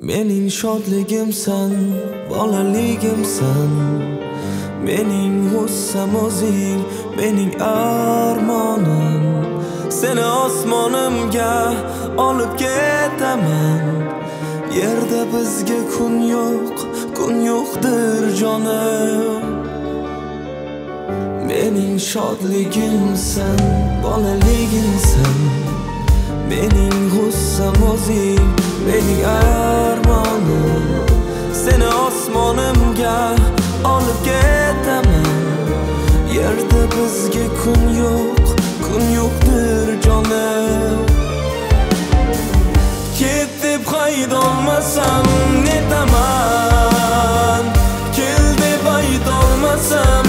Mening shodligimsan, bolaligimsan. Mening g'ussam o'zing, mening armonim. Seni osmonimga olib ketaman. Yerda bizga kun yo'qdir jonim. Mening shodligimsan, bolaligimsan. Mening g'ussam o'zing, mening armonim. Seni osmonimga olib ketaman. Yerda bizga kun yo'qdir jonim. Ket deb haydolmasam netaman. Kel deb aytolmasam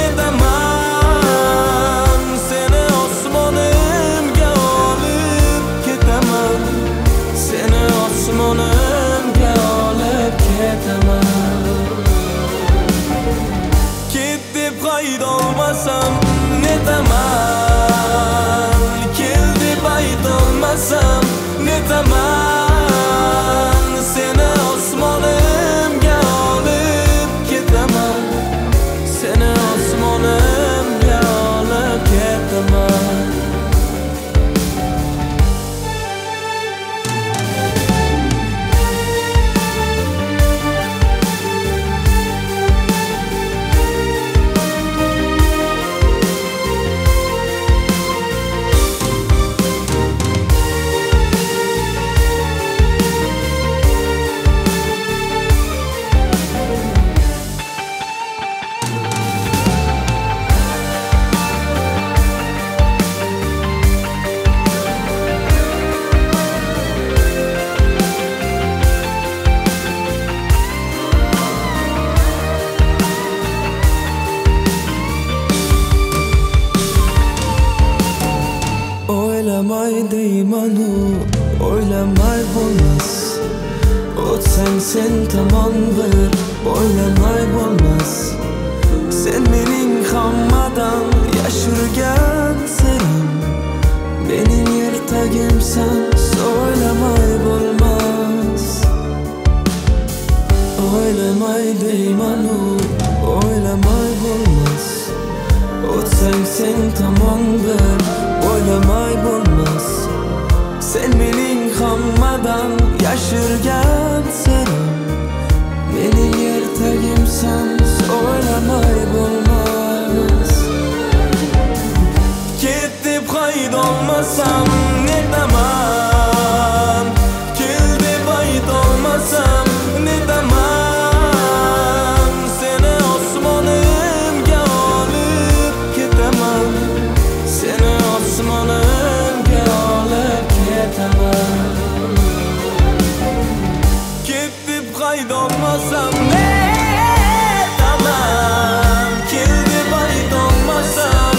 netaman. Seni osmonimga olib ketaman. Seni osmonimga olib ketaman. Ket deb haydolmasam netaman. Kel deb aytolmasam netaman. Seni osmonimga olib ketaman. Seni osmonimga olib ketaman. O'ylamay deymanu, o'ylamay bo'lmas. O'tsang sen tomon bir, o'ylamay bo'lmas. Sen mening hammadan yashirgan sirim. Mening ertagimsan, o'ylamay bo'lmas. O'ylamay deymanu, o'ylamay bo'lmas. O'tsang sen tomon bir, o'ylamay bo'lmas. Sen mening hammadan yashirgan sirim. Mening ertagimsan, o'ylamay bo'lmas. Ket deb haydolmasam netaman. Kel deb aytolmasam netaman. Seni osmonimga olib ketaman. Seni osmonimga olib ketaman. Ket deb haydolmasam netaman. Kel deb aytolmasam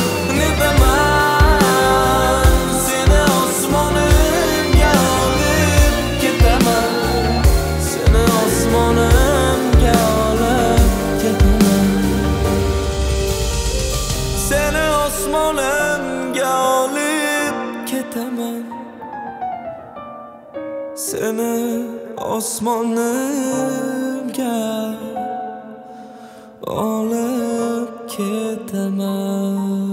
netaman. Seni osmonimga olib ketaman. Seni osmonimga olib ketaman. Seni osmonimga olib ketaman. Seni osmonimga olib ketaman.